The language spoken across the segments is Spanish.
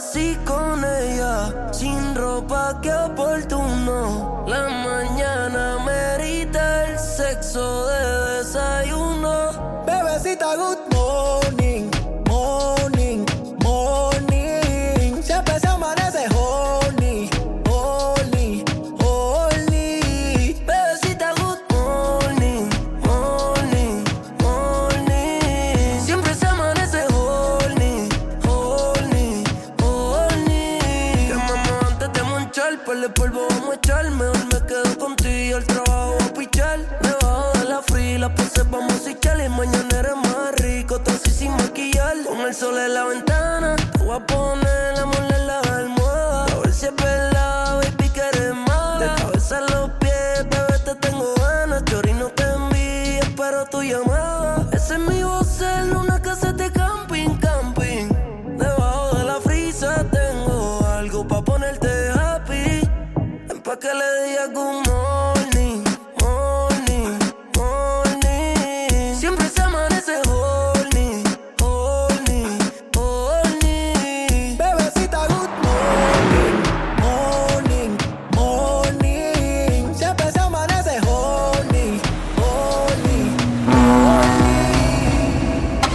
Amanecí con ella, sin ropa, qué oportuno. La mañana merita el sexo de desayuno. Bebecita, good morning, morning, morning. Siempre se amanece horny, horny, horny. Bebecita, good morning, morning, morning. Siempre se amanece horny, horny, horny. Quemamos antes de monchar, par de polvo vamos a echar. Mejor me quedo contigo, el trabajo a pichar. Me bajo de la free, las poses vamos a echar. Y mañana eres más rico, todo así sin maquillar. Con el sol en la ventana, te voy a poner la mole en la almohada. A ver si es verdad, baby, que eres mala. De cabeza a los pies, bebé, te tengo ganas. Chori, no te envíes, espero tu llamada. Ese es mi voz en una casa de camping, camping. Debajo de la frisa tengo algo pa' ponerte happy. Ven pa' que le diga good morning, morning, morning. Siempre se amanece horny, horny, horny. Bebecita, good morning, morning, morning. Siempre se amanece horny, horny, horny.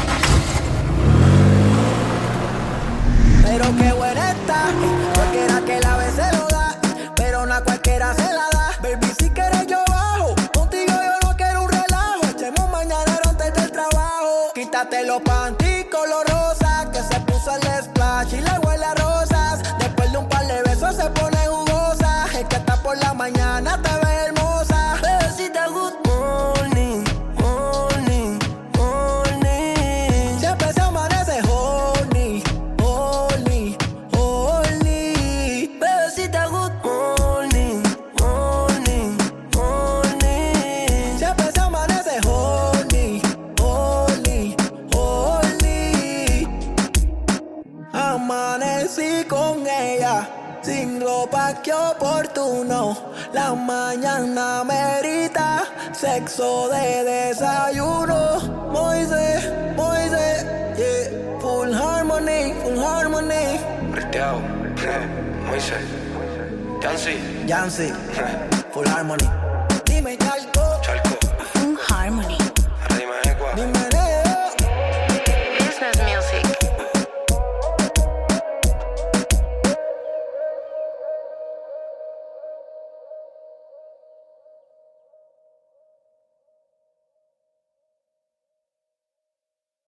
Pero qué buena está, cualquiera que la ve se lo da, pero no a cualquiera se la da. Baby, si quieres yo bajo, contigo yo no quiero un relajo. Echemos mañanero antes del trabajo. Quítate los panty color rosa, que se puso el splash y le huele a rosas. Después de un par de besos se pone jugosa. Es que hasta por la mañana te ves hermosa. Bebecita, good morning, morning, morning. Siempre se amanece horny, horny, horny. Bebecita, good morning, morning, morning. Siempre se amanece horny, horny, horny. Amanecí con ella, sin ropa, qué oportuno. La mañana merita sexo de desayuno. Moise, Moise, yeah. Full harmony, full harmony. Presteado, Moisés, Yancy. Yancy, full harmony. Dime algo.